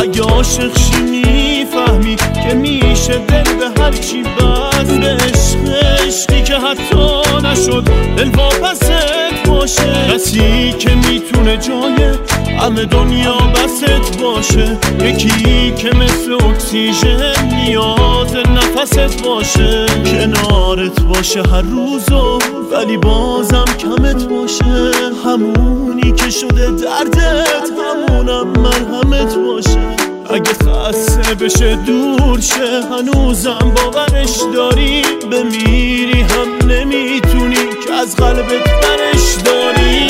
اگه عاشق شی میفهمی که میشه دل به هر چی بست. به عشقی که حتی نشد دل واپست باشه، کسی که میتونه جای همه دنیا بست باشه، یکی که مثل اکسیژن نیاز نفست باشه، کنارت باشه هر روزو ولی بازم کمت باشه، همونی که شده دردت همونم مرهمت باشه. اگه خسته بشه دور شه هنوزم باورش داری، بمیری هم نمیتونی که از قلبت برش داری.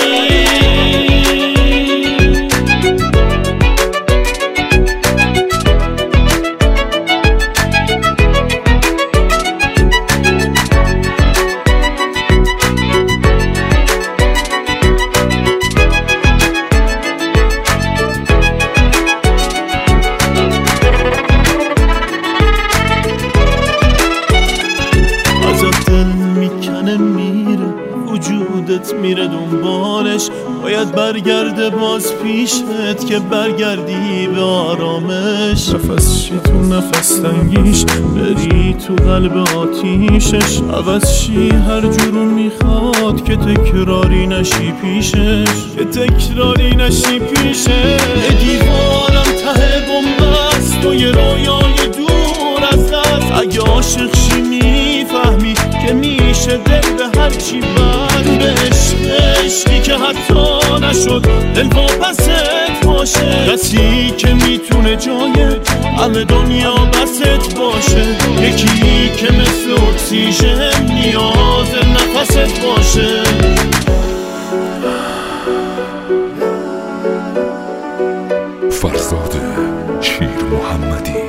میره وجودت میره دنبالش، باید برگرده باز پیشت که برگردی به آرامش. نفس شی تو نفس تنگیش، بری تو قلب آتیشش، عوض شی هر جورو میخواد که تکراری نشی پیشش، که تکراری نشی پیشش. دیوارم ته بنبست تو یه رویای دور از دست، اگه عاشق شی میفهمی که میشه دل به هر چی بند. به عشقی که حتی نشد دل واپست باشه، کسی که میتونه جای همه دنیا بست باشه، یکی که مثل اکسیژن نیاز نفست باشه. فرزاد شیر محمدی.